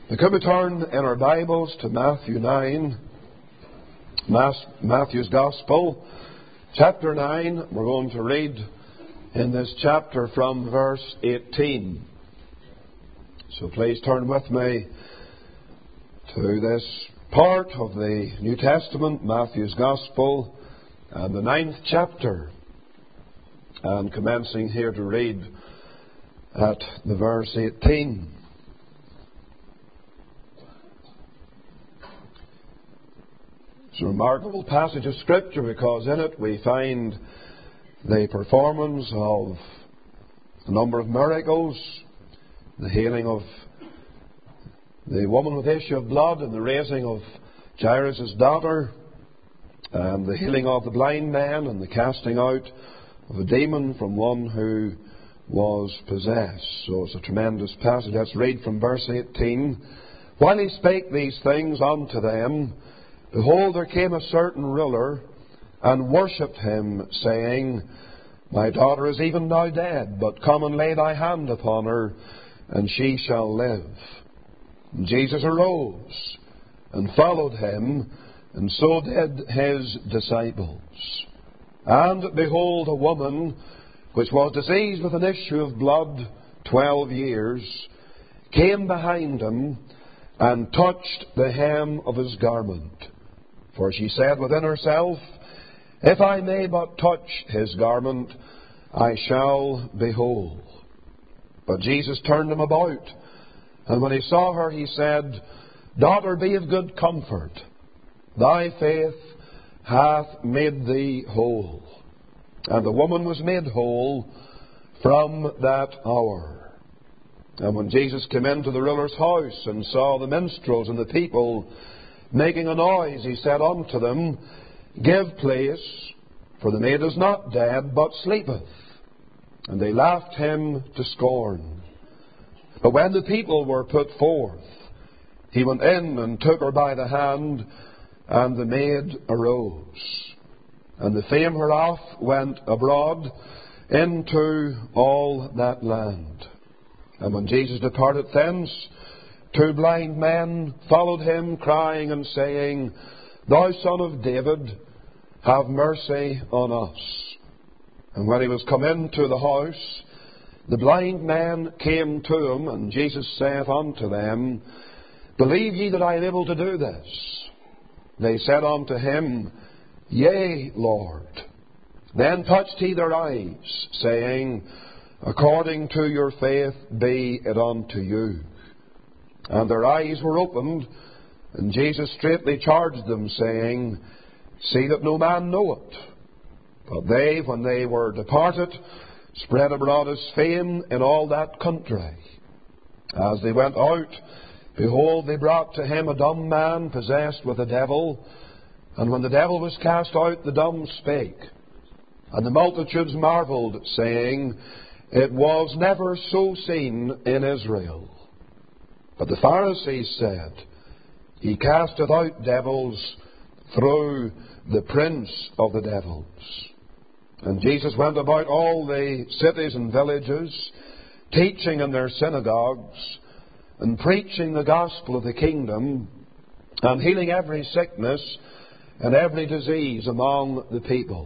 Could we turn in our Bibles to Matthew 9, Matthew's Gospel, chapter 9. We're going to read in this chapter from verse 18. So please turn with me to this part of the New Testament, Matthew's Gospel, and the 9th chapter. And commencing here to read at the verse 18. It's a remarkable passage of Scripture because in it we find the performance of a number of miracles, the healing of the woman with the issue of blood and the raising of Jairus' daughter, and the healing of the blind man and the casting out of a demon from one who was possessed. So it's a tremendous passage. Let's read from verse 18. While he spake these things unto them, behold, there came a certain ruler, and worshipped him, saying, My daughter is even now dead, but come and lay thy hand upon her, and she shall live. And Jesus arose, and followed him, and so did his disciples. And behold, a woman, which was diseased with an issue of blood 12 years, came behind him, and touched the hem of his garment. For she said within herself, If I may but touch his garment, I shall be whole. But Jesus turned him about, and when he saw her, he said, Daughter, be of good comfort. Thy faith hath made thee whole. And the woman was made whole from that hour. And when Jesus came into the ruler's house and saw the minstrels and the people making a noise, he said unto them, Give place, for the maid is not dead, but sleepeth. And they laughed him to scorn. But when the people were put forth, he went in and took her by the hand, and the maid arose. And the fame whereof went abroad into all that land. And when Jesus departed thence, 2 blind men followed him, crying and saying, Thou Son of David, have mercy on us. And when he was come into the house, the blind men came to him, and Jesus saith unto them, Believe ye that I am able to do this? They said unto him, Yea, Lord. Then touched he their eyes, saying, According to your faith be it unto you. And their eyes were opened, and Jesus straitly charged them, saying, See that no man know it. But they, when they were departed, spread abroad his fame in all that country. As they went out, behold, they brought to him a dumb man possessed with a devil. And when the devil was cast out, the dumb spake. And the multitudes marvelled, saying, It was never so seen in Israel. But the Pharisees said, He casteth out devils through the prince of the devils. And Jesus went about all the cities and villages, teaching in their synagogues, and preaching the gospel of the kingdom, and healing every sickness and every disease among the people.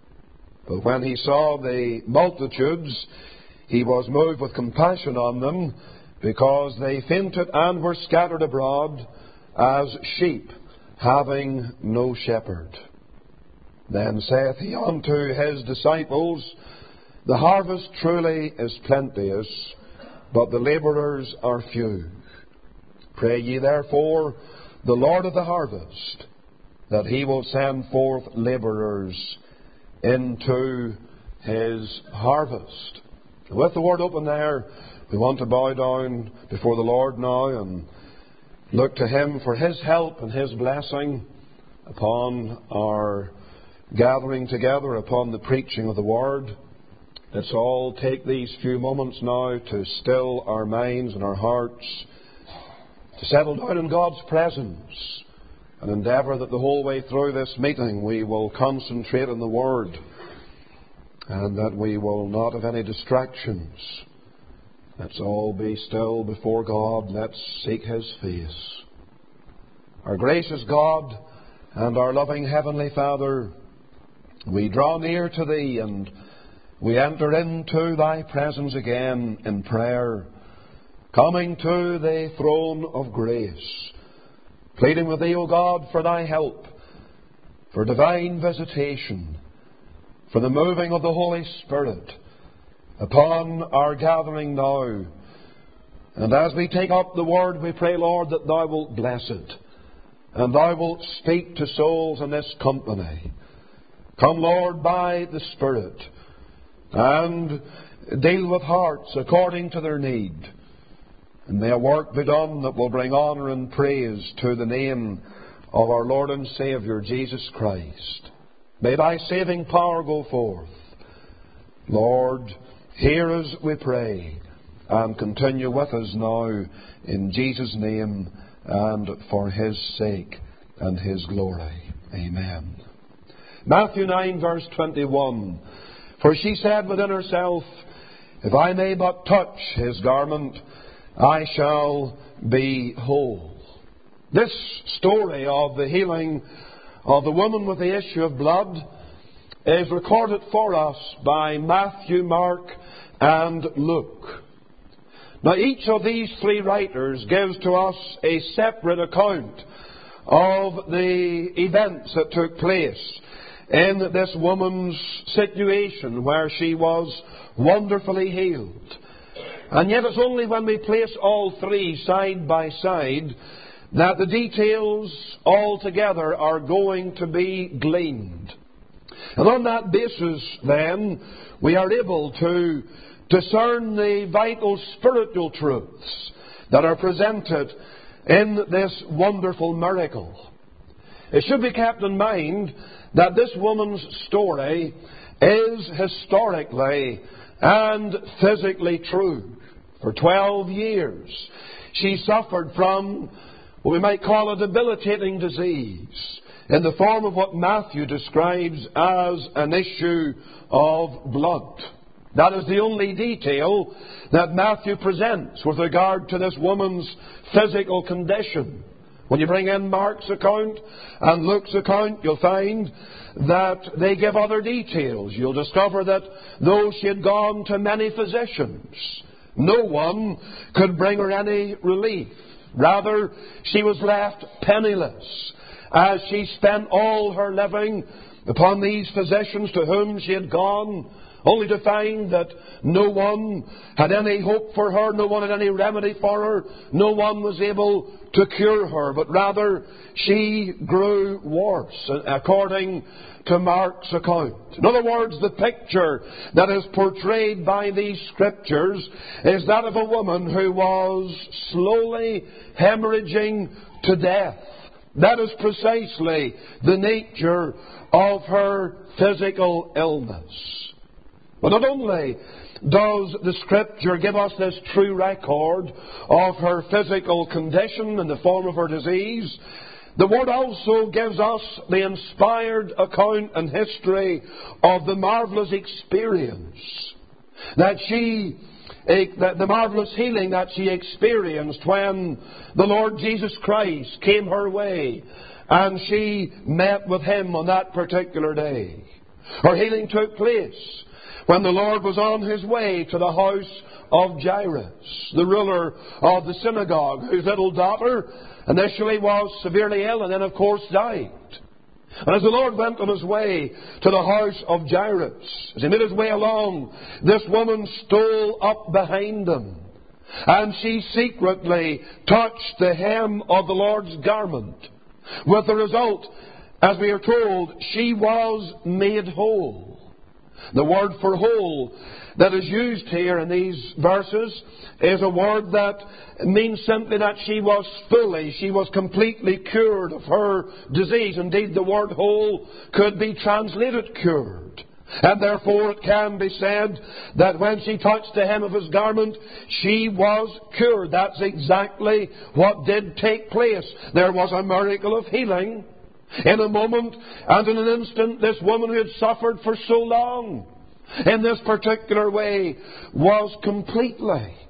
But when he saw the multitudes, he was moved with compassion on them, because they fainted and were scattered abroad as sheep having no shepherd. Then saith he unto his disciples, The harvest truly is plenteous, but the labourers are few. Pray ye therefore the Lord of the harvest, that he will send forth labourers into his harvest. With the word open there, we want to bow down before the Lord now and look to him for his help and his blessing upon our gathering together, upon the preaching of the word. Let's all take these few moments now to still our minds and our hearts, to settle down in God's presence, and endeavour that the whole way through this meeting we will concentrate on the word, and that we will not have any distractions, Let's all be still before God. Let's seek His face. Our gracious God and our loving Heavenly Father, we draw near to Thee and we enter into Thy presence again in prayer, coming to the throne of grace, pleading with Thee, O God, for Thy help, for divine visitation, for the moving of the Holy Spirit upon our gathering now. And as we take up the Word, we pray, Lord, that Thou wilt bless it, and Thou wilt speak to souls in this company. Come, Lord, by the Spirit, and deal with hearts according to their need. And may a work be done that will bring honour and praise to the name of our Lord and Saviour, Jesus Christ. May Thy saving power go forth. Lord, hear us, we pray, and continue with us now in Jesus' name and for His sake and His glory. Amen. Matthew 9, verse 21. For she said within herself, if I may but touch His garment, I shall be whole. This story of the healing of the woman with the issue of blood is recorded for us by Matthew, Mark, and Luke. Now, each of these three writers gives to us a separate account of the events that took place in this woman's situation where she was wonderfully healed. And yet it's only when we place all three side by side that the details altogether are going to be gleaned. And on that basis, then, we are able to discern the vital spiritual truths that are presented in this wonderful miracle. It should be kept in mind that this woman's story is historically and physically true. For 12 years, she suffered from what we might call a debilitating disease in the form of what Matthew describes as an issue of blood. That is the only detail that Matthew presents with regard to this woman's physical condition. When you bring in Mark's account and Luke's account, you'll find that they give other details. You'll discover that though she had gone to many physicians, no one could bring her any relief. Rather, she was left penniless as she spent all her living upon these physicians to whom she had gone, only to find that no one had any hope for her, no one had any remedy for her, no one was able to cure her, but rather she grew worse, according to Mark's account. In other words, the picture that is portrayed by these scriptures is that of a woman who was slowly hemorrhaging to death. That is precisely the nature of her physical illness. But not only does the Scripture give us this true record of her physical condition in the form of her disease, the Word also gives us the inspired account and history of the marvellous experience the marvellous healing that she experienced when the Lord Jesus Christ came her way and she met with Him on that particular day. Her healing took place when the Lord was on His way to the house of Jairus, the ruler of the synagogue, whose little daughter initially was severely ill and then, of course, died. And as the Lord went on His way to the house of Jairus, as He made His way along, this woman stole up behind Him, and she secretly touched the hem of the Lord's garment, with the result, as we are told, she was made whole. The word for whole that is used here in these verses is a word that means simply that she was completely cured of her disease. Indeed, the word whole could be translated cured. And therefore it can be said that when she touched the hem of His garment, she was cured. That's exactly what did take place. There was a miracle of healing. In a moment and in an instant, this woman who had suffered for so long in this particular way was completely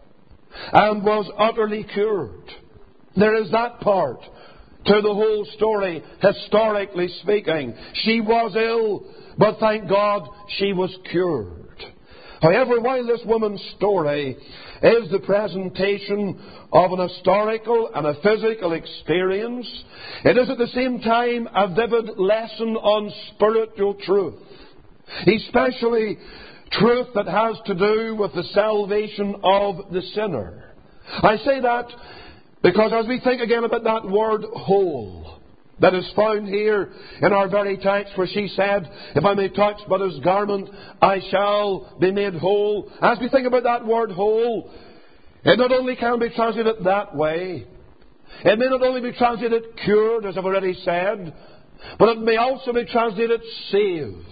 and was utterly cured. There is that part to the whole story, historically speaking. She was ill, but thank God she was cured. However, while this woman's story is the presentation of an historical and a physical experience, it is at the same time a vivid lesson on spiritual truth, especially truth that has to do with the salvation of the sinner. I say that because as we think again about that word whole that is found here in our very text where she said, if I may touch but his garment, I shall be made whole. As we think about that word whole, it not only can be translated that way, it may not only be translated cured, as I've already said, but it may also be translated saved.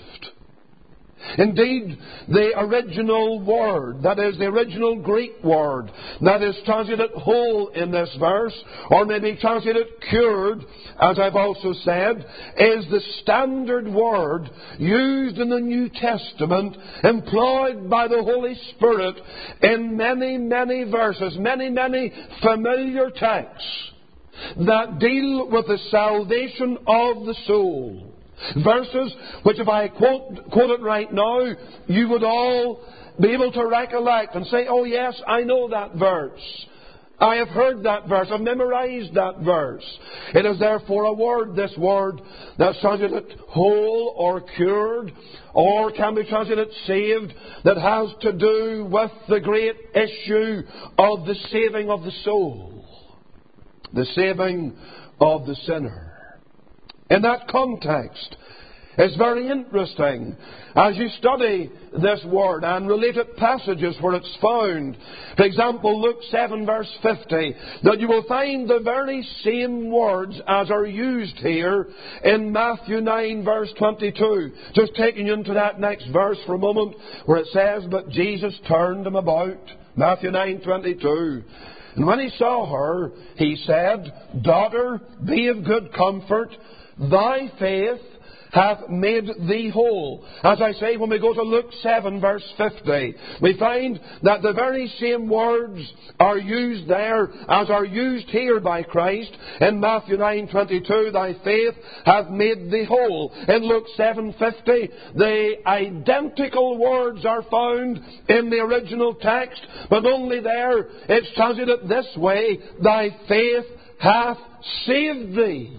Indeed, the original word, that is the original Greek word, that is translated whole in this verse, or maybe translated cured, as I've also said, is the standard word used in the New Testament, employed by the Holy Spirit in many, many verses, many, many familiar texts that deal with the salvation of the soul. Verses which, if I quote it right now, you would all be able to recollect and say, oh yes, I know that verse. I have heard that verse. I've memorized that verse. It is therefore a word, this word, that's translated whole or cured, or can be translated saved, that has to do with the great issue of the saving of the soul. The saving of the sinner. In that context, it's very interesting as you study this word and related passages where it's found. For example, Luke 7 verse 50, that you will find the very same words as are used here in Matthew 9 verse 22. Just taking you into that next verse for a moment where it says, but Jesus turned him about. Matthew 9:22. And when he saw her, he said, daughter, be of good comfort. Thy faith hath made thee whole. As I say, when we go to Luke 7 verse 50, we find that the very same words are used there as are used here by Christ. In Matthew 9:22, thy faith hath made thee whole. In Luke 7:50, the identical words are found in the original text, but only there it's translated this way, thy faith hath saved thee.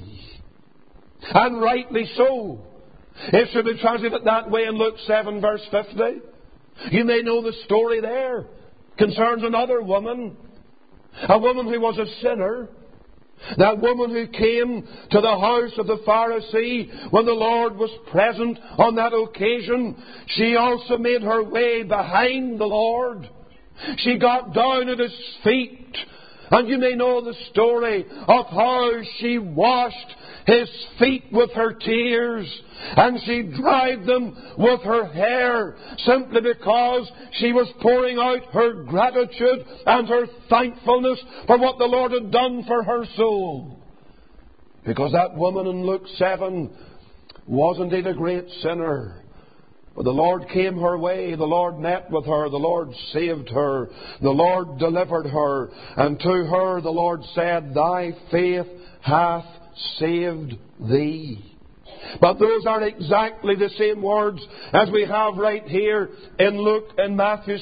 And rightly so. It should be translated that way in Luke 7 verse 50. You may know the story there. Concerns another woman. A woman who was a sinner. That woman who came to the house of the Pharisee when the Lord was present on that occasion. She also made her way behind the Lord. She got down at his feet. And you may know the story of how she washed his feet with her tears, and she dried them with her hair, simply because she was pouring out her gratitude and her thankfulness for what the Lord had done for her soul. Because that woman in Luke 7 was indeed a great sinner. But the Lord came her way, the Lord met with her, the Lord saved her, the Lord delivered her, and to her the Lord said, thy faith hath saved thee. But those are exactly the same words as we have right here in Matthew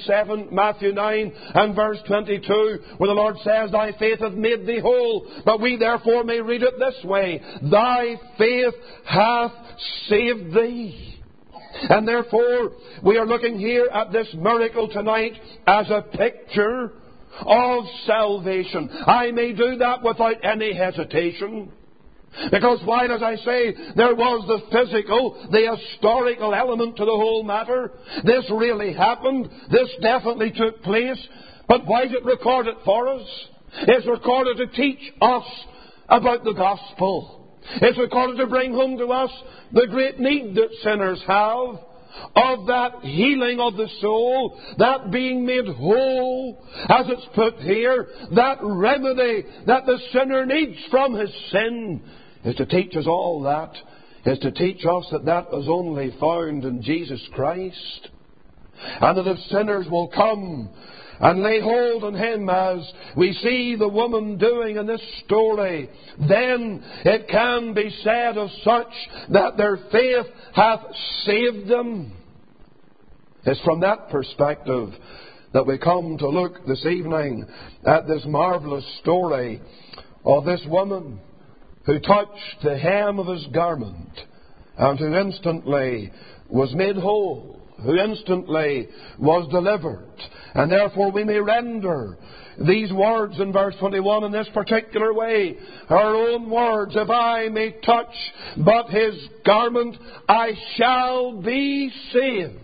9 and verse 22, where the Lord says, thy faith hath made thee whole. But we therefore may read it this way, thy faith hath saved thee. And therefore, we are looking here at this miracle tonight as a picture of salvation. I may do that without any hesitation. Because while, as I say, there was the physical, the historical element to the whole matter, this really happened, this definitely took place. But why is it recorded for us? It's recorded to teach us about the gospel. It's recorded to bring home to us the great need that sinners have of that healing of the soul, that being made whole, as it's put here, that remedy that the sinner needs from his sin, is to teach us all that, is to teach us that that is only found in Jesus Christ. And that if sinners will come and lay hold on him, as we see the woman doing in this story, then it can be said of such that their faith hath saved them. It's from that perspective that we come to look this evening at this marvelous story of this woman who touched the hem of his garment and who instantly was made whole, who instantly was delivered. And therefore we may render these words in verse 21 in this particular way. Her own words, if I may touch but his garment, I shall be saved.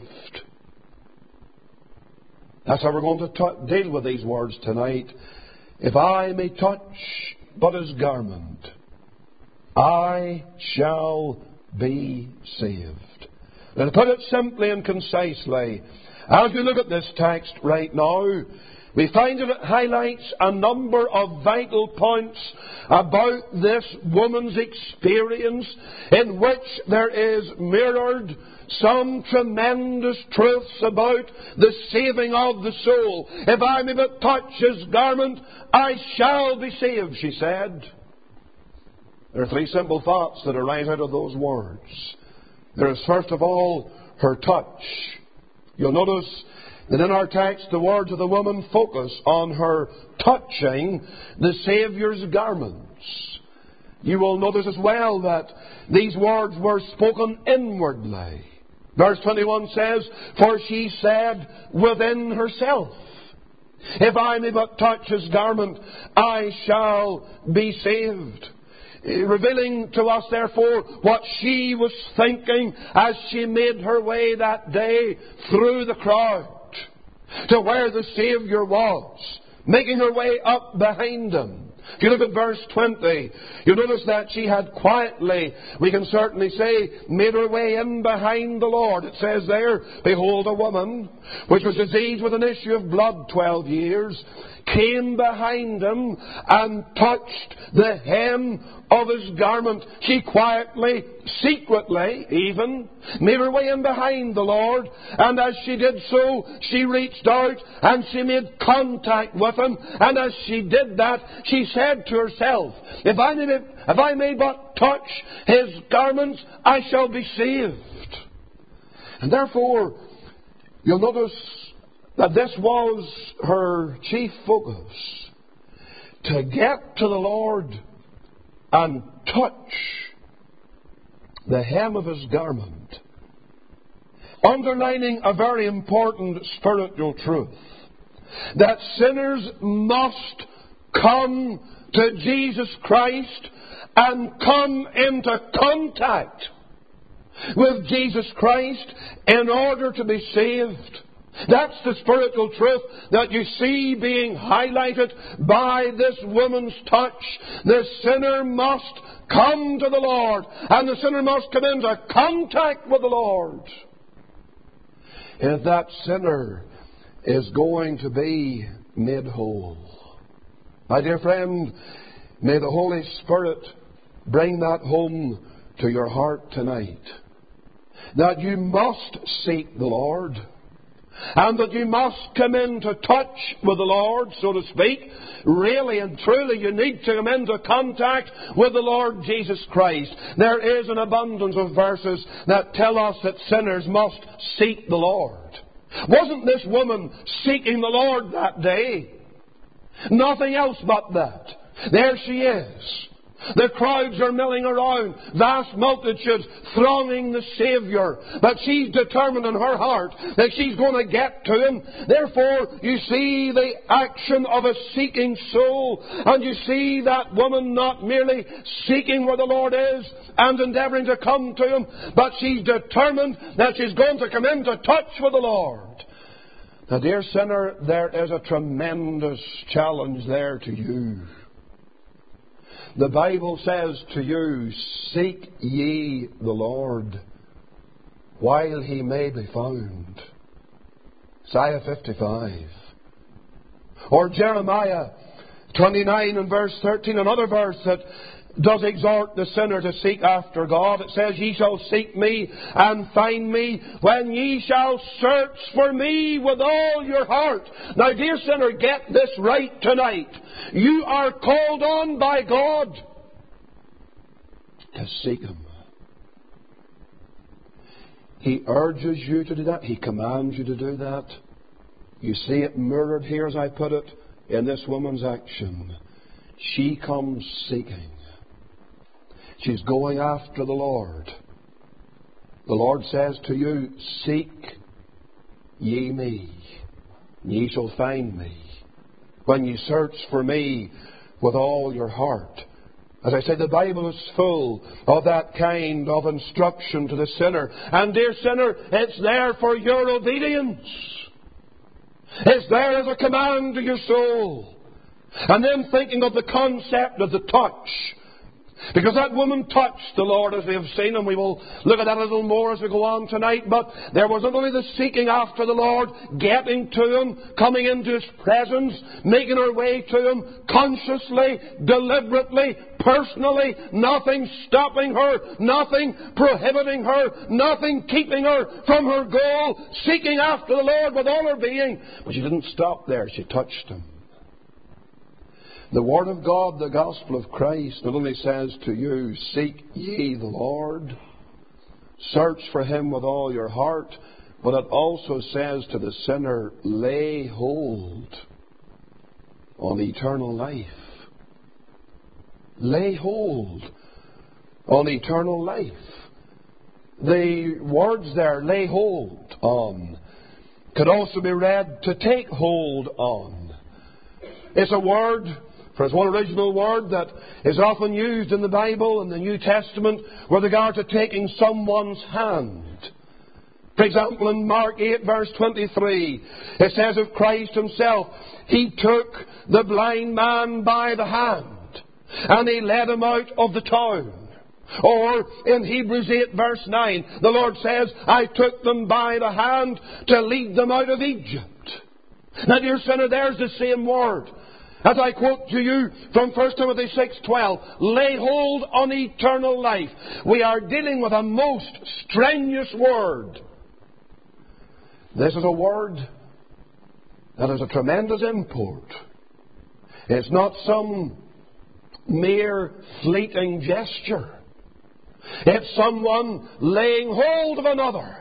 That's how we're going to deal with these words tonight. If I may touch but his garment, I shall be saved. Now, to put it simply and concisely, as we look at this text right now, we find that it highlights a number of vital points about this woman's experience, in which there is mirrored some tremendous truths about the saving of the soul. If I may but touch his garment, I shall be saved, she said. There are three simple thoughts that arise out of those words. There is, first of all, her touch. You'll notice that in our text, the words of the woman focus on her touching the Saviour's garments. You will notice as well that these words were spoken inwardly. Verse 21 says, for she said within herself, if I may but touch his garment, I shall be saved. Revealing to us, therefore, what she was thinking as she made her way that day through the crowd to where the Saviour was, making her way up behind him. If you look at verse 20, you'll notice that she had quietly, we can certainly say, made her way in behind the Lord. It says there, behold, a woman, which was diseased with an issue of blood 12 years, came behind him and touched the hem of his garment. She quietly, secretly even, made her way in behind the Lord, and as she did so, she reached out and she made contact with him, and as she did that, she said to herself, if I may but touch his garments, I shall be saved. And therefore, you'll notice that this was her chief focus, to get to the Lord and touch the hem of his garment, underlining a very important spiritual truth, that sinners must come to Jesus Christ and come into contact with Jesus Christ in order to be saved. That's the spiritual truth that you see being highlighted by this woman's touch. The sinner must come to the Lord, and the sinner must come into contact with the Lord, if that sinner is going to be made whole. My dear friend, may the Holy Spirit bring that home to your heart tonight, that you must seek the Lord, and that you must come into touch with the Lord, so to speak. Really and truly, you need to come into contact with the Lord Jesus Christ. There is an abundance of verses that tell us that sinners must seek the Lord. Wasn't this woman seeking the Lord that day? Nothing else but that. There she is. The crowds are milling around, vast multitudes thronging the Saviour. But she's determined in her heart that she's going to get to him. Therefore, you see the action of a seeking soul. And you see that woman not merely seeking where the Lord is and endeavouring to come to him, but she's determined that she's going to come into touch with the Lord. Now, dear sinner, there is a tremendous challenge there to you. The Bible says to you, seek ye the Lord while he may be found. Isaiah 55. Or Jeremiah 29 and verse 13, another verse that does exhort the sinner to seek after God. It says, "Ye shall seek me and find me when ye shall search for me with all your heart." Now, dear sinner, get this right tonight. You are called on by God to seek Him. He urges you to do that. He commands you to do that. You see it mirrored here, as I put it, in this woman's action. She comes seeking. She's going after the Lord. The Lord says to you, "Seek ye me, and ye shall find me, when ye search for me with all your heart." As I said, the Bible is full of that kind of instruction to the sinner. And dear sinner, it's there for your obedience. It's there as a command to your soul. And then thinking of the concept of the touch. Because that woman touched the Lord, as we have seen, and we will look at that a little more as we go on tonight. But there was not only the seeking after the Lord, getting to Him, coming into His presence, making her way to Him, consciously, deliberately, personally, nothing stopping her, nothing prohibiting her, nothing keeping her from her goal, seeking after the Lord with all her being. But she didn't stop there, she touched Him. The Word of God, the Gospel of Christ, not only says to you, "Seek ye the Lord," search for Him with all your heart, but it also says to the sinner, "Lay hold on eternal life." Lay hold on eternal life. The words there, "lay hold on," could also be read, "to take hold on." It's a word, for it's one original word that is often used in the Bible and the New Testament with regard to taking someone's hand. For example, in Mark 8, verse 23, it says of Christ Himself, He took the blind man by the hand and He led him out of the town. Or in Hebrews 8, verse 9, the Lord says, "I took them by the hand to lead them out of Egypt." Now, dear sinner, there's the same word. As I quote to you from 1 Timothy 6:12, "Lay hold on eternal life." We are dealing with a most strenuous word. This is a word that has a tremendous import. It's not some mere fleeting gesture. It's someone laying hold of another.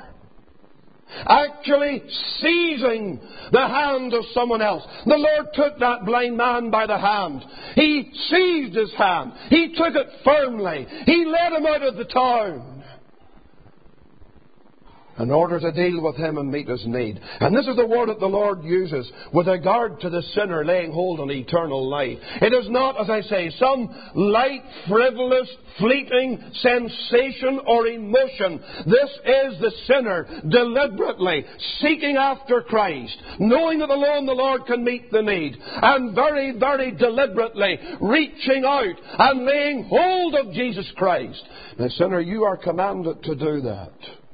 Actually seizing the hand of someone else. The Lord took that blind man by the hand. He seized his hand. He took it firmly. He led him out of the town in order to deal with him and meet his need. And this is the word that the Lord uses with regard to the sinner laying hold on eternal life. It is not, as I say, some light, frivolous, fleeting sensation or emotion. This is the sinner deliberately seeking after Christ, knowing that alone the Lord can meet the need, and very, very deliberately reaching out and laying hold of Jesus Christ. Now, sinner, you are commanded to do that.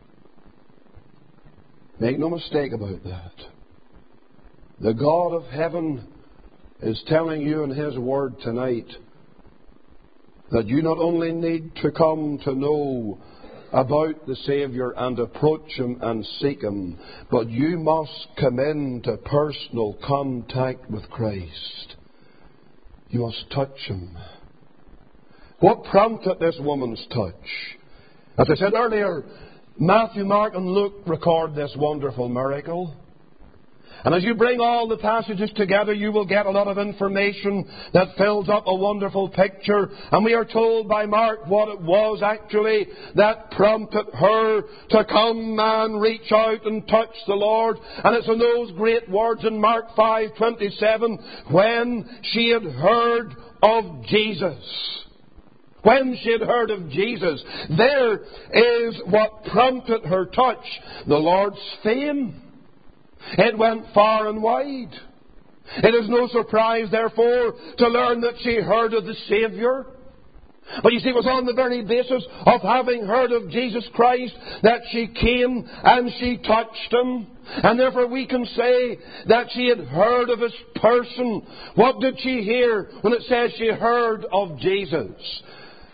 Make no mistake about that. The God of heaven is telling you in His Word tonight that you not only need to come to know about the Saviour and approach Him and seek Him, but you must come into personal contact with Christ. You must touch Him. What prompted this woman's touch? As I said earlier, Matthew, Mark and Luke record this wonderful miracle. And as you bring all the passages together, you will get a lot of information that fills up a wonderful picture. And we are told by Mark what it was actually that prompted her to come and reach out and touch the Lord. And it's in those great words in Mark 5:27, when she had heard of Jesus. When she had heard of Jesus, there is what prompted her touch, the Lord's fame. It went far and wide. It is no surprise, therefore, to learn that she heard of the Saviour. But you see, it was on the very basis of having heard of Jesus Christ that she came and she touched Him. And therefore we can say that she had heard of His person. What did she hear when it says she heard of Jesus?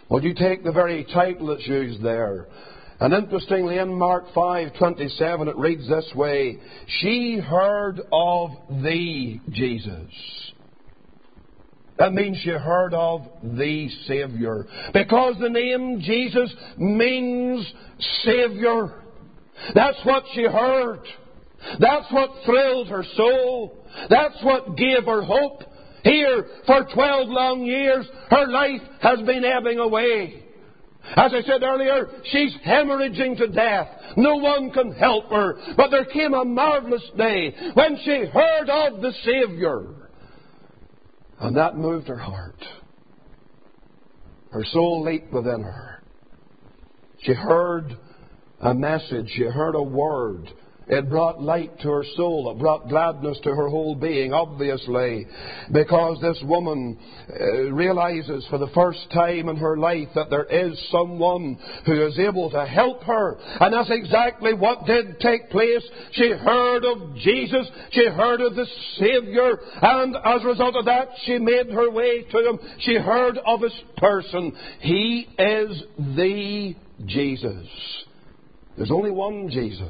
Would you take the very title that's used there? And interestingly, in Mark 5:27, it reads this way: she heard of the Jesus. That means she heard of the Savior. Because the name Jesus means Savior. That's what she heard. That's what thrilled her soul. That's what gave her hope. Here, for 12 long years, her life has been ebbing away. As I said earlier, she's hemorrhaging to death. No one can help her. But there came a marvelous day when she heard of the Savior. And that moved her heart. Her soul leaped within her. She heard a message. She heard a word. It brought light to her soul. It brought gladness to her whole being, obviously, because this woman realizes for the first time in her life that there is someone who is able to help her. And that's exactly what did take place. She heard of Jesus. She heard of the Savior. And as a result of that, she made her way to Him. She heard of His person. He is the Jesus. There's only one Jesus.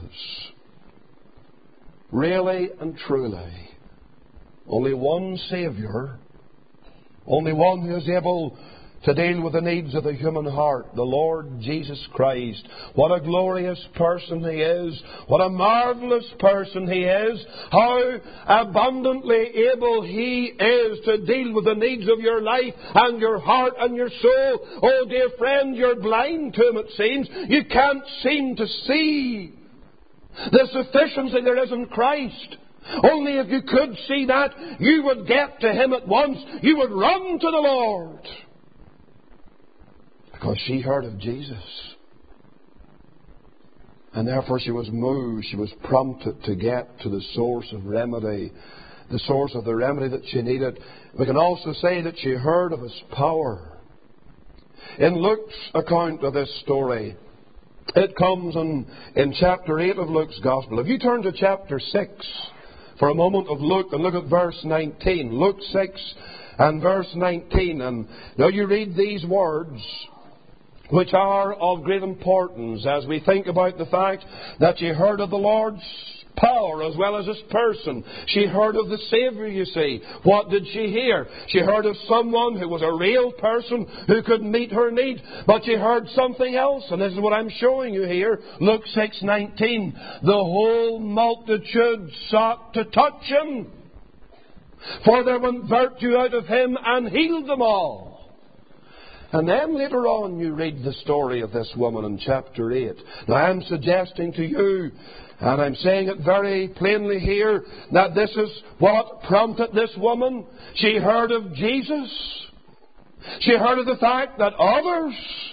Really and truly. Only one Savior. Only one who is able to deal with the needs of the human heart. The Lord Jesus Christ. What a glorious person He is. What a marvelous person He is. How abundantly able He is to deal with the needs of your life and your heart and your soul. Oh, dear friend, you're blind to Him, it seems. You can't seem to see the sufficiency there is in Christ. Only if you could see that, you would get to Him at once. You would run to the Lord. Because she heard of Jesus. And therefore she was moved, she was prompted to get to the source of remedy. The source of the remedy that she needed. We can also say that she heard of His power. In Luke's account of this story, it comes in chapter 8 of Luke's Gospel. If you turn to chapter 6 for a moment of Luke and look at verse 19. Luke 6 and verse 19. And now you read these words, which are of great importance as we think about the fact that she heard of the Lord's power as well as His person. She heard of the Savior, you see. What did she hear? She heard of someone who was a real person who could meet her need. But she heard something else, and this is what I'm showing you here. Luke 6:19. The whole multitude sought to touch Him, for there went virtue out of Him and healed them all. And then later on you read the story of this woman in chapter 8. Now I'm suggesting to you, and I'm saying it very plainly here, that this is what prompted this woman. She heard of Jesus. She heard of the fact that others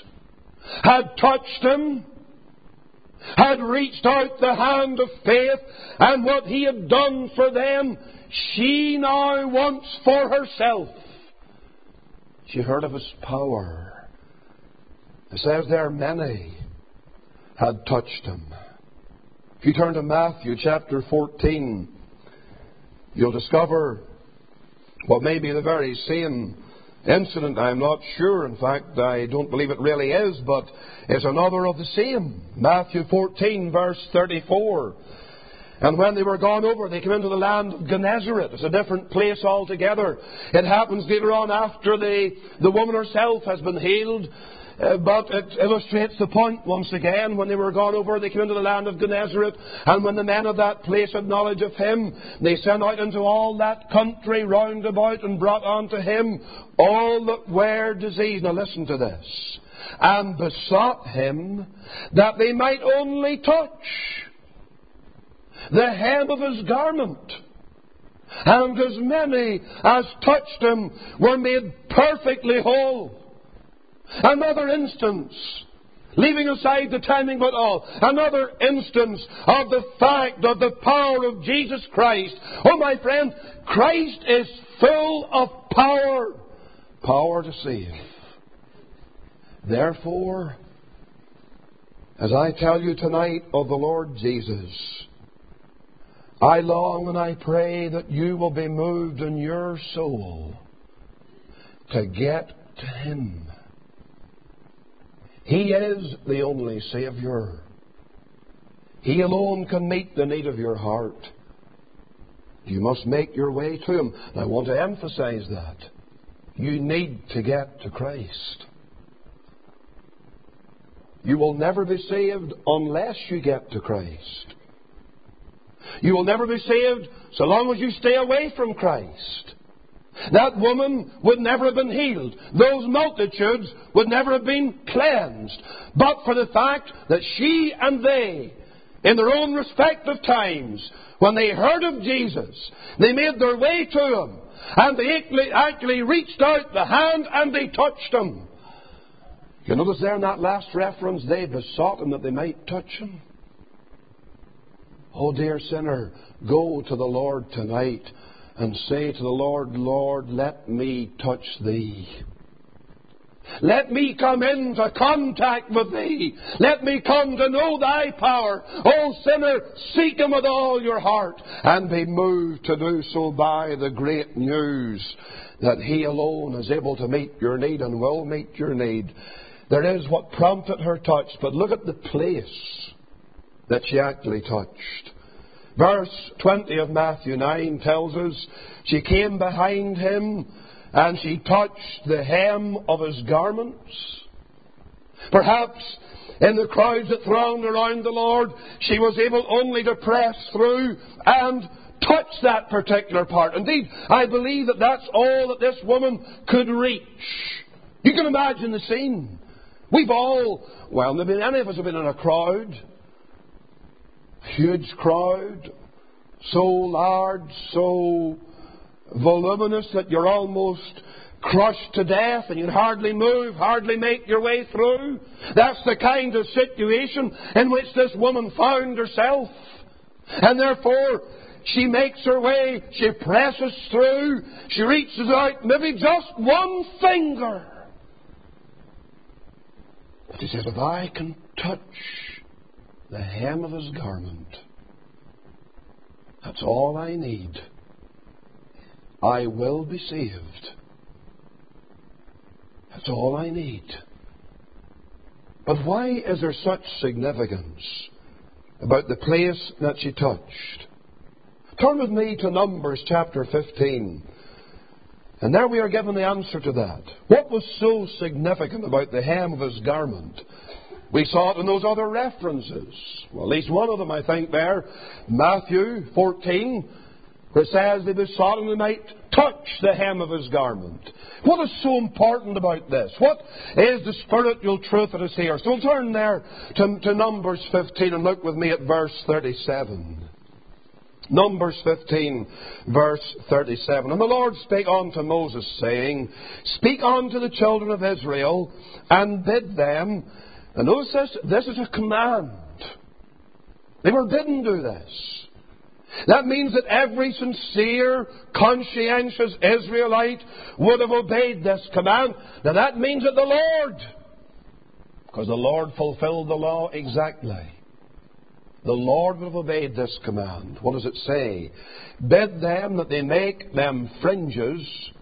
had touched Him, had reached out the hand of faith, and what He had done for them, she now wants for herself. She heard of His power. It says there many had touched Him. If you turn to Matthew chapter 14, you'll discover what may be the very same incident. I'm not sure. In fact, I don't believe it really is, but it's another of the same. Matthew 14, verse 34. And when they were gone over, they came into the land of Gennesaret. It's a different place altogether. It happens later on after the woman herself has been healed. But it illustrates the point once again. When they were gone over, they came into the land of Gennesaret. And when the men of that place had knowledge of Him, they sent out into all that country round about and brought unto Him all that were diseased. Now listen to this. And besought Him that they might only touch the hem of His garment. And as many as touched Him were made perfectly whole. Another instance, leaving aside the timing but all, another instance of the fact of the power of Jesus Christ. Oh, my friend, Christ is full of power. Power to save. Therefore, as I tell you tonight of the Lord Jesus, I long and I pray that you will be moved in your soul to get to Him. He is the only Saviour. He alone can meet the need of your heart. You must make your way to Him. And I want to emphasize that. You need to get to Christ. You will never be saved unless you get to Christ. You will never be saved so long as you stay away from Christ. That woman would never have been healed. Those multitudes would never have been cleansed. But for the fact that she and they, in their own respective times, when they heard of Jesus, they made their way to Him. And they actually reached out the hand and they touched Him. You notice there in that last reference, they besought Him that they might touch Him. Oh, dear sinner, go to the Lord tonight and say to the Lord, Lord, let me touch Thee. Let me come into contact with Thee. Let me come to know Thy power. Oh, sinner, seek Him with all your heart and be moved to do so by the great news that He alone is able to meet your need and will meet your need. There is what prompted her touch, but look at the place that she actually touched. Verse 20 of Matthew 9 tells us, she came behind Him and she touched the hem of His garments. Perhaps in the crowds that thronged around the Lord, she was able only to press through and touch that particular part. Indeed, I believe that that's all that this woman could reach. You can imagine the scene. We've all, well, maybe any of us have been in a crowd. Huge crowd. So large, so voluminous that you're almost crushed to death and you can hardly move, hardly make your way through. That's the kind of situation in which this woman found herself. And therefore, she makes her way, she presses through, she reaches out maybe just one finger. But she says, if I can touch the hem of His garment, that's all I need. I will be saved. That's all I need. But why is there such significance about the place that she touched? Turn with me to Numbers chapter 15. And there we are given the answer to that. What was so significant about the hem of His garment? We saw it in those other references. Well, at least one of them, I think, there. Matthew 14, where it says they besought Him they might touch the hem of His garment. What is so important about this? What is the spiritual truth that is here? So we'll turn there to Numbers 15 and look with me at verse 37. Numbers 15, verse 37. And the Lord spake unto Moses, saying, Speak unto the children of Israel, and bid them. And notice this is a command. They were bidden do this. That means that every sincere, conscientious Israelite would have obeyed this command. Now that means that the Lord, because the Lord fulfilled the law exactly, the Lord would have obeyed this command. What does it say? Bid them that they make them fringes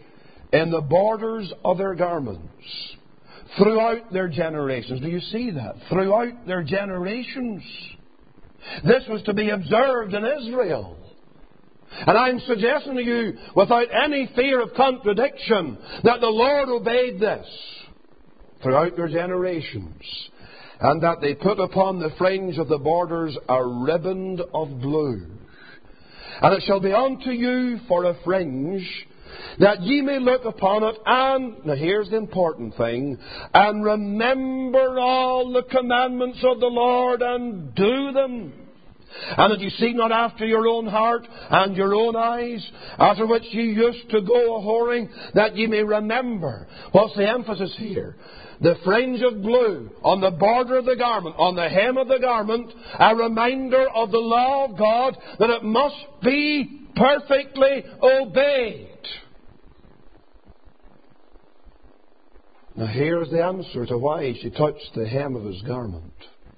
in the borders of their garments throughout their generations. Do you see that? Throughout their generations. This was to be observed in Israel. And I'm suggesting to you, without any fear of contradiction, that the Lord obeyed this throughout their generations. And that they put upon the fringe of the borders a riband of blue. And it shall be unto you for a fringe, that ye may look upon it, and, now here's the important thing, and remember all the commandments of the Lord, and do them. And that you seek not after your own heart and your own eyes, after which ye used to go a-whoring, that ye may remember. What's the emphasis here? The fringe of blue on the border of the garment, on the hem of the garment, a reminder of the law of God, that it must be perfectly obeyed. Now here's the answer to why she touched the hem of His garment.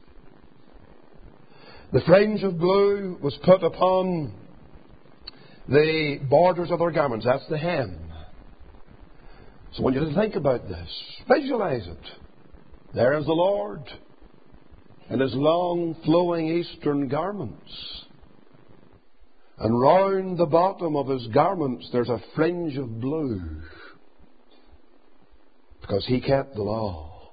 The fringe of blue was put upon the borders of their garments. That's the hem. So I want you to think about this. Visualize it. There is the Lord in His long flowing eastern garments. And round the bottom of His garments there's a fringe of blue. Because He kept the law.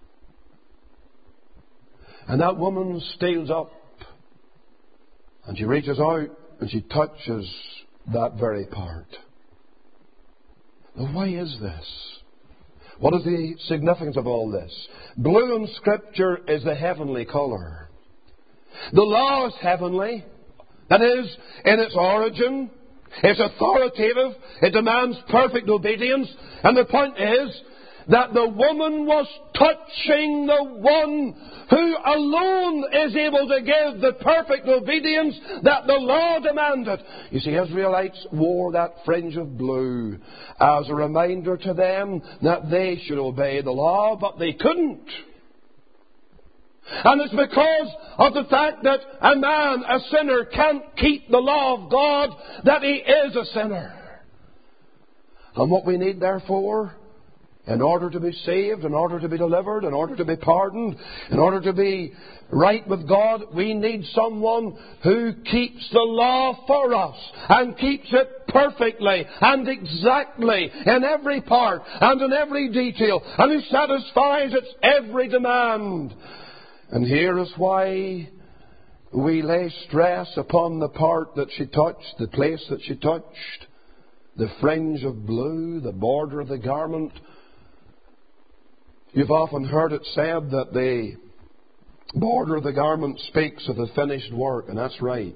And that woman steals up. And she reaches out and she touches that very part. Now, why is this? What is the significance of all this? Blue in Scripture is the heavenly colour. The law is heavenly. That is, in its origin, it's authoritative, it demands perfect obedience. And the point is that the woman was touching the one who alone is able to give the perfect obedience that the law demanded. You see, Israelites wore that fringe of blue as a reminder to them that they should obey the law, but they couldn't. And it's because of the fact that a man, a sinner, can't keep the law of God that he is a sinner. And what we need, therefore, in order to be saved, in order to be delivered, in order to be pardoned, in order to be right with God, we need someone who keeps the law for us and keeps it perfectly and exactly in every part and in every detail, and who satisfies its every demand. And here is why we lay stress upon the part that she touched, the place that she touched, the fringe of blue, the border of the garment. You've often heard it said that the border of the garment speaks of the finished work, and that's right.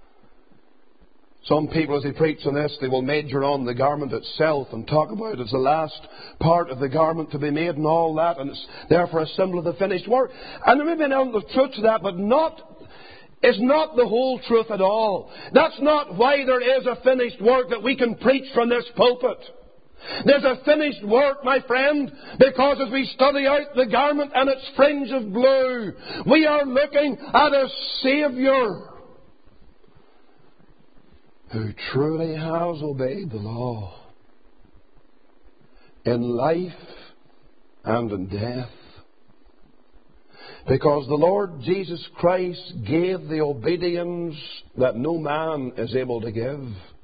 Some people, as they preach on this, they will major on the garment itself and talk about it as the last part of the garment to be made and all that, and it's therefore a symbol of the finished work. And there may be an element of truth to that, but it's not the whole truth at all. That's not why there is a finished work that we can preach from this pulpit. There's a finished work, my friend, because as we study out the garment and its fringe of blue, we are looking at a Saviour who truly has obeyed the law in life and in death. Because the Lord Jesus Christ gave the obedience that no man is able to give.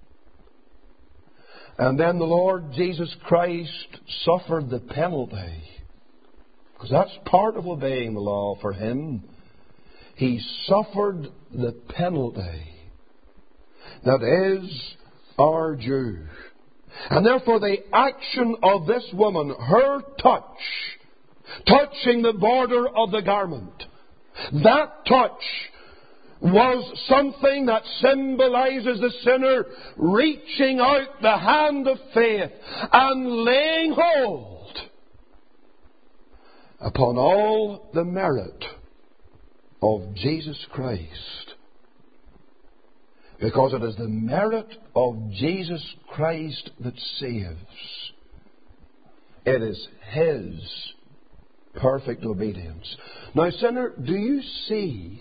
And then the Lord Jesus Christ suffered the penalty. Because that's part of obeying the law for Him. He suffered the penalty that is our due. And therefore the action of this woman, her touching the border of the garment, that touch was something that symbolizes the sinner reaching out the hand of faith and laying hold upon all the merit of Jesus Christ. Because it is the merit of Jesus Christ that saves. It is His perfect obedience. Now, sinner, do you see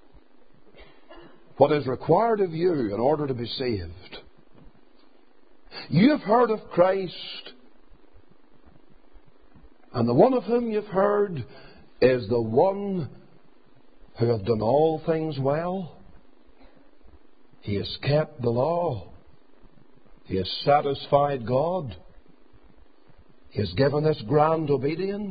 what is required of you in order to be saved? You have heard of Christ, and the one of whom you've heard is the one who hath done all things well. He has kept the law. He has satisfied God. He has given this grand obedience.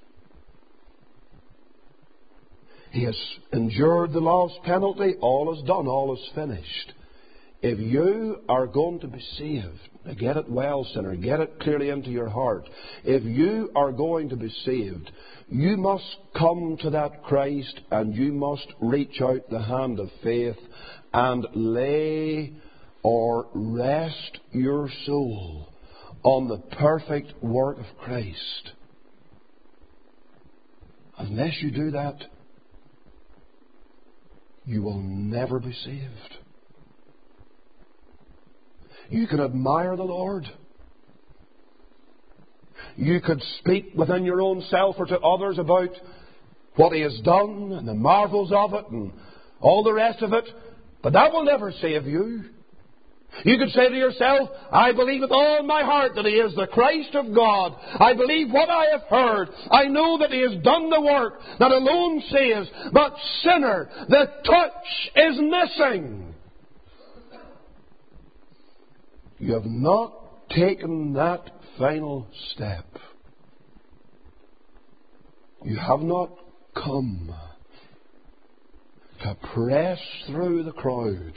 He has endured the law's penalty. All is done. All is finished. If you are going to be saved, get it well, sinner, get it clearly into your heart. If you are going to be saved, you must come to that Christ and you must reach out the hand of faith and lay or rest your soul on the perfect work of Christ. Unless you do that, you will never be saved. You could admire the Lord. You could speak within your own self or to others about what He has done and the marvels of it and all the rest of it, but that will never save you. You could say to yourself, I believe with all my heart that He is the Christ of God. I believe what I have heard. I know that He has done the work that alone saves. But sinner, the touch is missing. You have not taken that final step. You have not come to press through the crowd.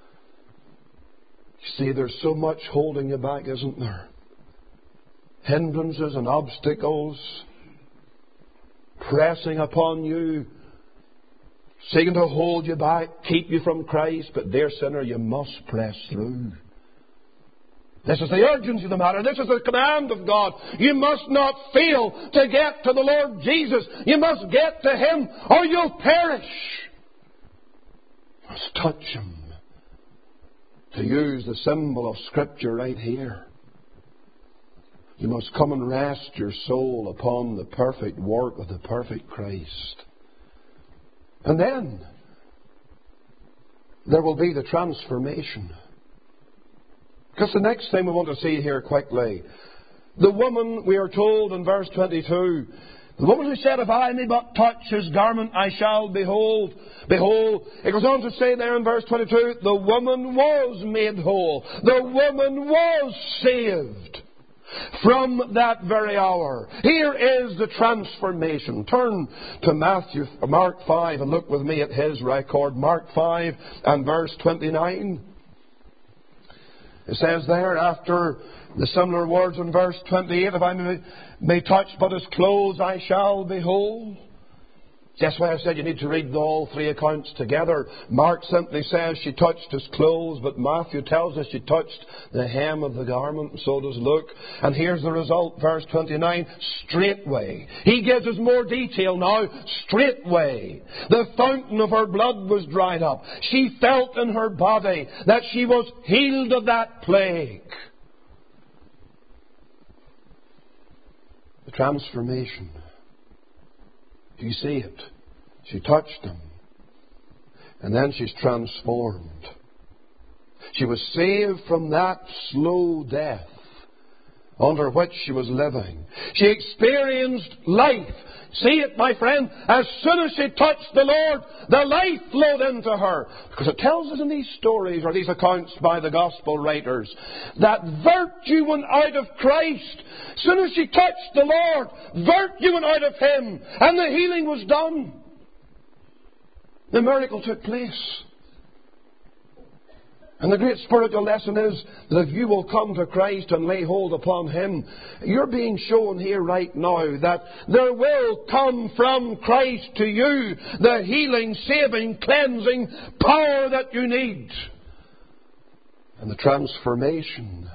You see, there's so much holding you back, isn't there? Hindrances and obstacles pressing upon you, seeking to hold you back, keep you from Christ. But dear sinner, you must press through. This is the urgency of the matter. This is the command of God. You must not fail to get to the Lord Jesus. You must get to Him or you'll perish. You must touch Him. To use the symbol of Scripture right here. You must come and rest your soul upon the perfect work of the perfect Christ. And then there will be the transformation. Because the next thing we want to see here quickly, the woman, we are told in verse 22, the woman who said, if I may but touch His garment, I shall behold. Behold, it goes on to say there in verse 22, the woman was made whole. The woman was saved from that very hour. Here is the transformation. Turn to Mark 5 and look with me at his record. Mark 5 and verse 29. It says there, after the similar words in verse 28, if I may touch but His clothes, I shall be whole. That's why I said you need to read all three accounts together. Mark simply says she touched His clothes, but Matthew tells us she touched the hem of the garment, and so does Luke. And here's the result, verse 29, straightway. He gives us more detail now. Straightway, the fountain of her blood was dried up. She felt in her body that she was healed of that plague. The transformation. Do you see it? She touched Him. And then she's transformed. She was saved from that slow death under which she was living. She experienced life. See it, my friend? As soon as she touched the Lord, the life flowed into her. Because it tells us in these stories, or these accounts by the Gospel writers, that virtue went out of Christ. As soon as she touched the Lord, virtue went out of Him, and the healing was done. The miracle took place. And the great spiritual lesson is that if you will come to Christ and lay hold upon Him, you're being shown here right now that there will come from Christ to you the healing, saving, cleansing power that you need. And the transformation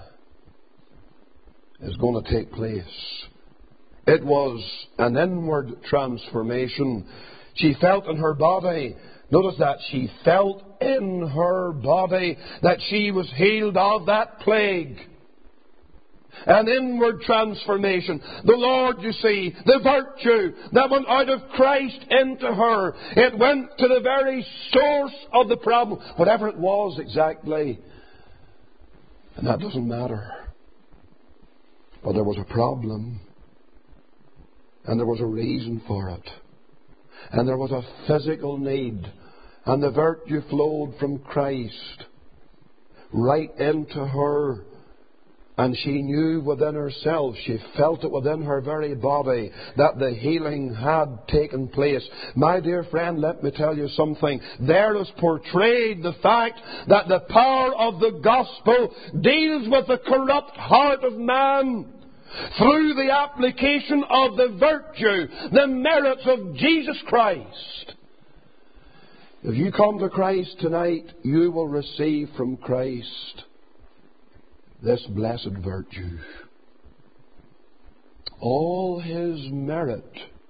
is going to take place. It was an inward transformation. She felt in her body, notice that, she felt in her body that she was healed of that plague. An inward transformation. The Lord, you see, the virtue that went out of Christ into her, it went to the very source of the problem, whatever it was exactly. And that doesn't matter. But there was a problem. And there was a reason for it. And there was a physical need. And the virtue flowed from Christ right into her. And she knew within herself, she felt it within her very body, that the healing had taken place. My dear friend, let me tell you something. There is portrayed the fact that the power of the gospel deals with the corrupt heart of man through the application of the virtue, the merits of Jesus Christ. If you come to Christ tonight, you will receive from Christ this blessed virtue. All His merit,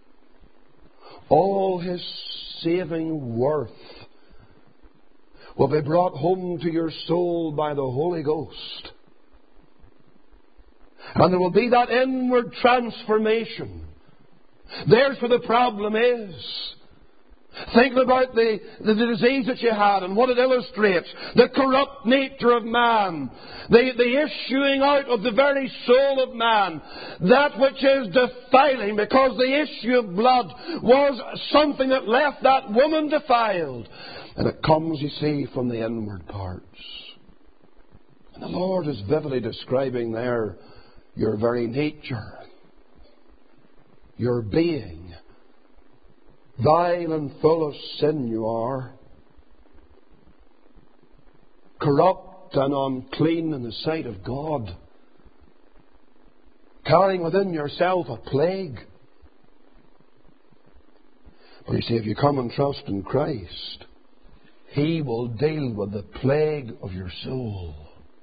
all His saving worth will be brought home to your soul by the Holy Ghost. And there will be that inward transformation. There's where the problem is. Thinking about the disease that you had and what it illustrates. The corrupt nature of man. The issuing out of the very soul of man. That which is defiling, because the issue of blood was something that left that woman defiled. And it comes, you see, from the inward parts. And the Lord is vividly describing there your very nature. Your being. Vile and full of sin you are. Corrupt and unclean in the sight of God. Carrying within yourself a plague. But you see, if you come and trust in Christ, He will deal with the plague of your soul.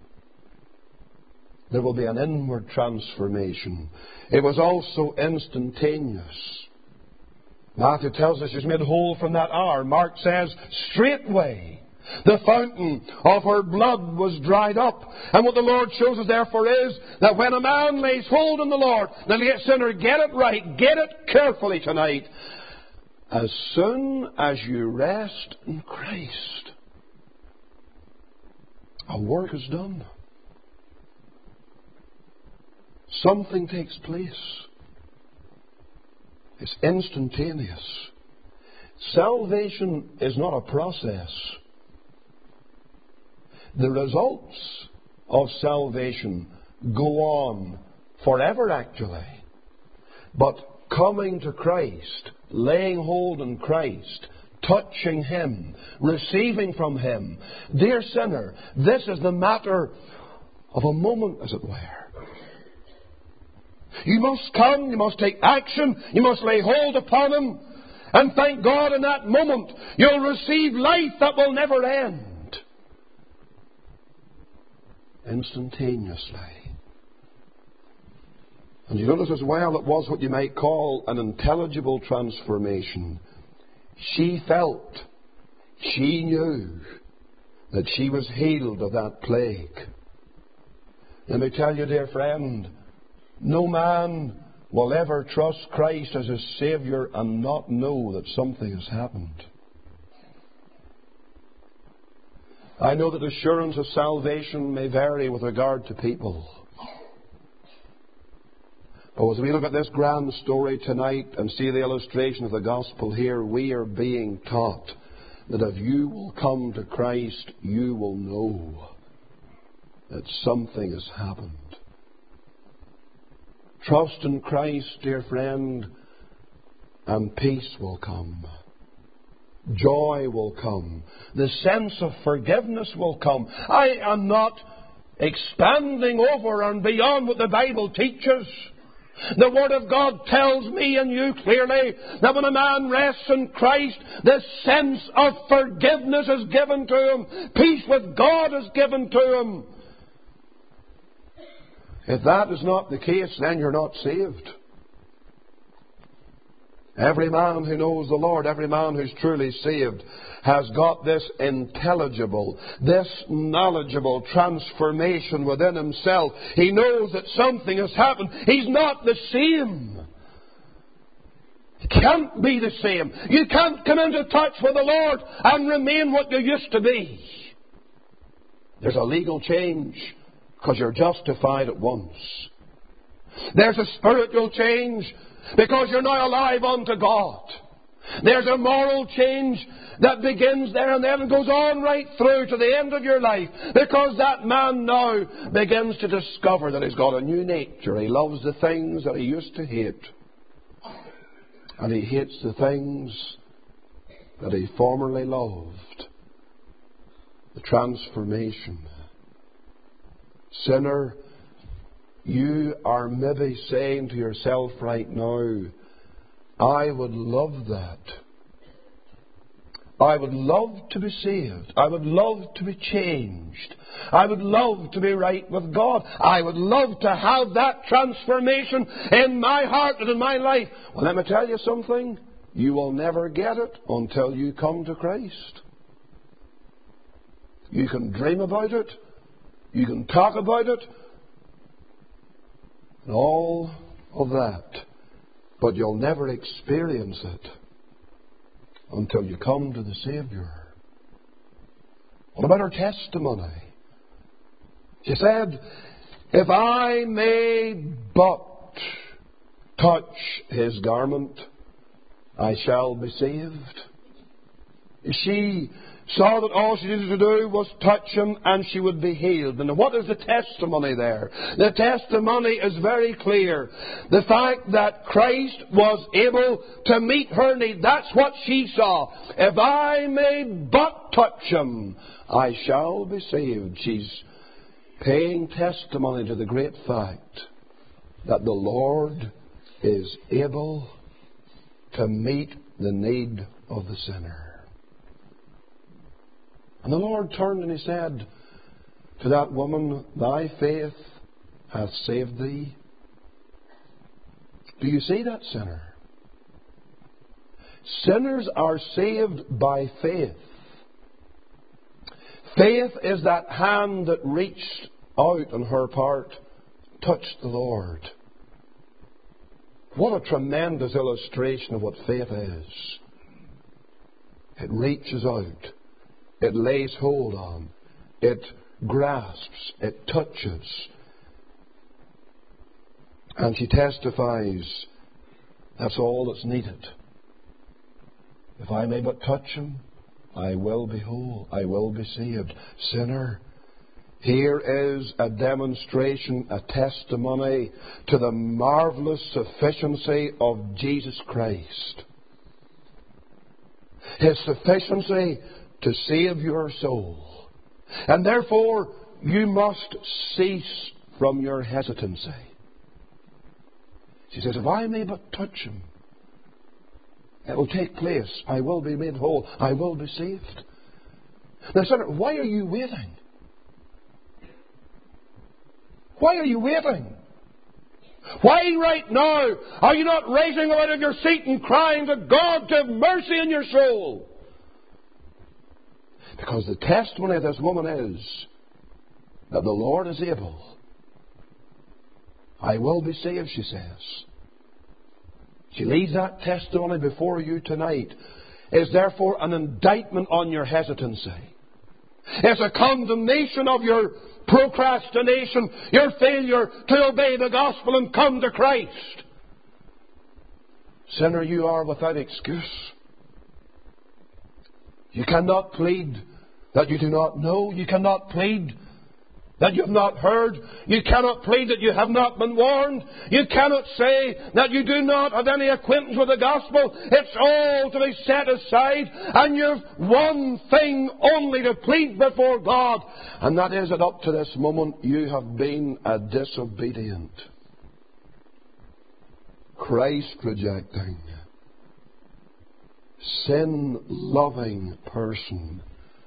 There will be an inward transformation. It was also instantaneous. Matthew tells us she's made whole from that hour. Mark says, straightway the fountain of her blood was dried up. And what the Lord shows us therefore is that when a man lays hold on the Lord, then sinner, get it right, get it carefully tonight. As soon as you rest in Christ, a work is done. Something takes place. It's instantaneous. Salvation is not a process. The results of salvation go on forever, actually. But coming to Christ, laying hold on Christ, touching Him, receiving from Him, dear sinner, this is the matter of a moment, as it were. You must come, you must take action, you must lay hold upon Him, and thank God in that moment you'll receive life that will never end. Instantaneously. And you notice as well it was what you might call an intelligible transformation. She felt, she knew that she was healed of that plague. Let me tell you, dear friend, no man will ever trust Christ as his Saviour and not know that something has happened. I know that assurance of salvation may vary with regard to people. But as we look at this grand story tonight and see the illustration of the gospel here, we are being taught that if you will come to Christ, you will know that something has happened. Trust in Christ, dear friend, and peace will come. Joy will come. The sense of forgiveness will come. I am not expanding over and beyond what the Bible teaches. The Word of God tells me and you clearly that when a man rests in Christ, the sense of forgiveness is given to him. Peace with God is given to him. If that is not the case, then you're not saved. Every man who knows the Lord, every man who's truly saved, has got this intelligible, this knowledgeable transformation within himself. He knows that something has happened. He's not the same. He can't be the same. You can't come into touch with the Lord and remain what you used to be. There's a legal change, because you're justified at once. There's a spiritual change, because you're now alive unto God. There's a moral change that begins there and then goes on right through to the end of your life, because that man now begins to discover that he's got a new nature. He loves the things that he used to hate, and he hates the things that he formerly loved. The transformation. Sinner, you are maybe saying to yourself right now, I would love that. I would love to be saved. I would love to be changed. I would love to be right with God. I would love to have that transformation in my heart and in my life. Well, let me tell you something. You will never get it until you come to Christ. You can dream about it. You can talk about it, and all of that, but you'll never experience it until you come to the Saviour. What about her testimony? She said, if I may but touch His garment, I shall be saved. She saw that all she needed to do was touch Him and she would be healed. And what is the testimony there? The testimony is very clear. The fact that Christ was able to meet her need. That's what she saw. If I may but touch Him, I shall be saved. She's paying testimony to the great fact that the Lord is able to meet the need of the sinner. And the Lord turned and He said to that woman, thy faith hath saved thee. Do you see that, sinner? Sinners are saved by faith. Faith is that hand that reached out on her part, touched the Lord. What a tremendous illustration of what faith is. It reaches out. It lays hold on. It grasps. It touches. And she testifies, that's all that's needed. If I may but touch Him, I will be whole. I will be saved. Sinner, here is a demonstration, a testimony to the marvelous sufficiency of Jesus Christ. His sufficiency to save your soul. And therefore, you must cease from your hesitancy. She says, if I may but touch Him, it will take place. I will be made whole. I will be saved. Now, sinner, why are you waiting? Why are you waiting? Why right now are you not raising out of your seat and crying to God to have mercy in your soul? Because the testimony of this woman is that the Lord is able. I will be saved, she says. She leaves that testimony before you tonight. It is therefore an indictment on your hesitancy. It's a condemnation of your procrastination, your failure to obey the gospel and come to Christ. Sinner, you are without excuse. You cannot plead that you do not know. You cannot plead that you have not heard. You cannot plead that you have not been warned. You cannot say that you do not have any acquaintance with the gospel. It's all to be set aside. And you've one thing only to plead before God. And that is that up to this moment you have been a disobedient, Christ-rejecting, sin-loving person.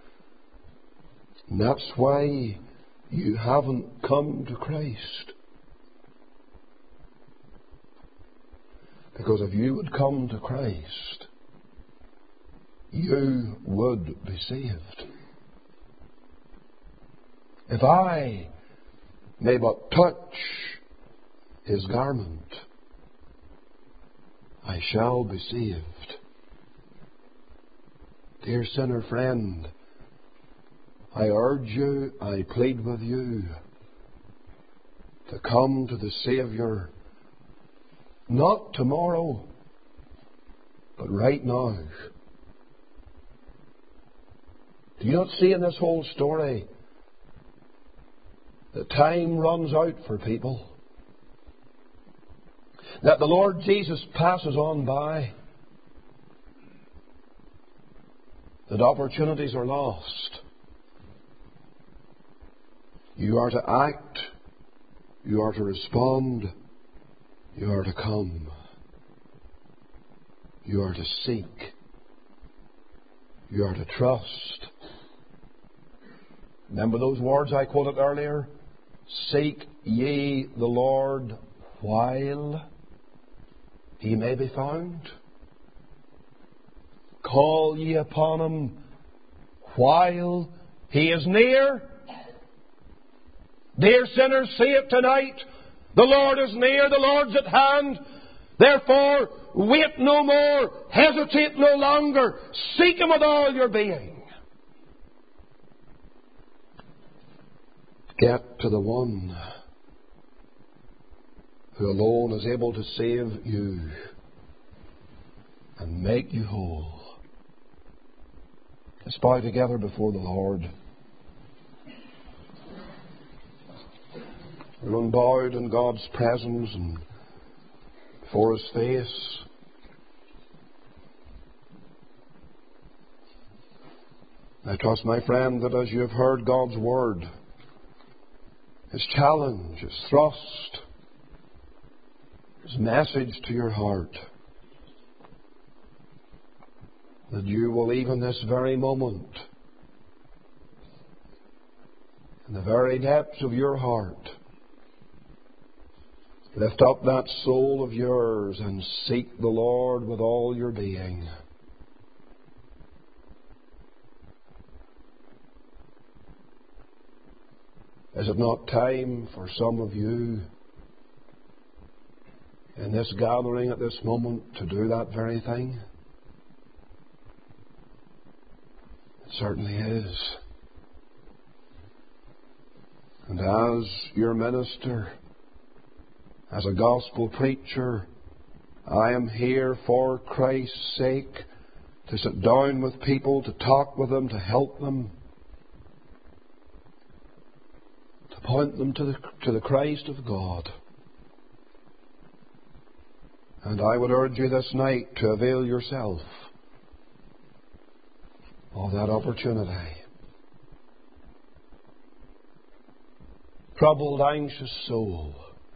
And that's why you haven't come to Christ. Because if you would come to Christ, you would be saved. If I may but touch His garment, I shall be saved. Dear sinner friend, I urge you, I plead with you to come to the Saviour, not tomorrow, but right now. Do you not see in this whole story that time runs out for people? That the Lord Jesus passes on by? That opportunities are lost? You are to act, you are to respond, you are to come, you are to seek, you are to trust. Remember those words I quoted earlier? Seek ye the Lord while He may be found. Call ye upon Him while He is near. Dear sinners, see it tonight. The Lord is near, the Lord's at hand. Therefore, wait no more, hesitate no longer. Seek Him with all your being. Get to the one who alone is able to save you and make you whole. Let's bow together before the Lord. We're unbowed in God's presence and before His face. I trust, my friend, that as you have heard God's word, His challenge, His thrust, His message to your heart, that you will, even this very moment, in the very depths of your heart, lift up that soul of yours and seek the Lord with all your being. Is it not time for some of you in this gathering at this moment to do that very thing? It certainly is. And as your minister, as a gospel preacher, I am here for Christ's sake, to sit down with people, to talk with them, to help them, to point them to the Christ of God. And I would urge you this night to avail yourself of that opportunity. Troubled, anxious soul,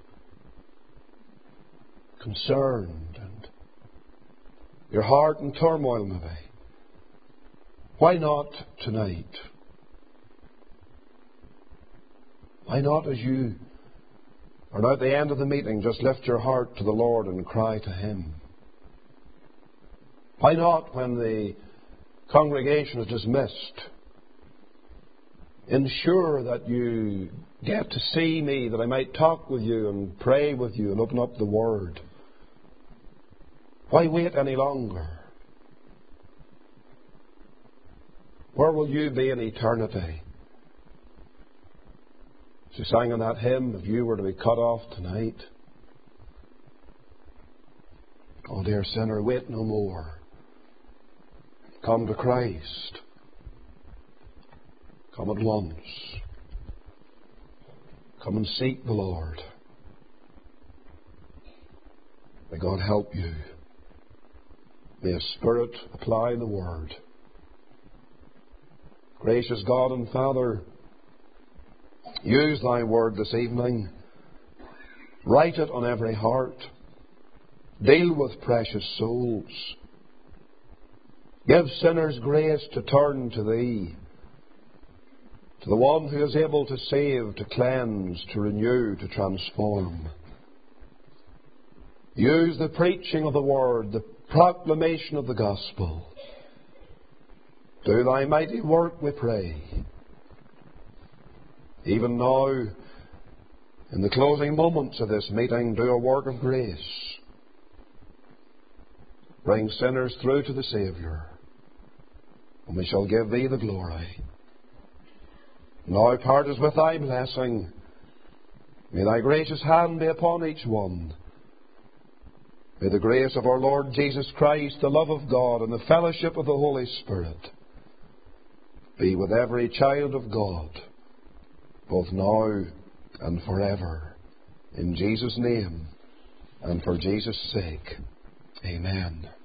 concerned, and your heart in turmoil maybe. Why not tonight? Why not, as you are now at the end of the meeting, just lift your heart to the Lord and cry to Him? Why not, when the congregation is dismissed, ensure that you get to see me, that I might talk with you and pray with you and open up the Word? Why wait any longer? Where will you be in eternity? As we sang in that hymn, if you were to be cut off tonight, oh dear sinner, wait no more. Come to Christ. Come at once. Come and seek the Lord. May God help you. May His Spirit apply the Word. Gracious God and Father, use Thy Word this evening. Write it on every heart. Deal with precious souls. Give sinners grace to turn to Thee, to the one who is able to save, to cleanse, to renew, to transform. Use the preaching of the Word, the proclamation of the Gospel. Do Thy mighty work, we pray. Even now, in the closing moments of this meeting, do a work of grace. Bring sinners through to the Saviour, and we shall give Thee the glory. Now part us with Thy blessing. May Thy gracious hand be upon each one. May the grace of our Lord Jesus Christ, the love of God, and the fellowship of the Holy Spirit be with every child of God, both now and forever. In Jesus' name, and for Jesus' sake. Amen.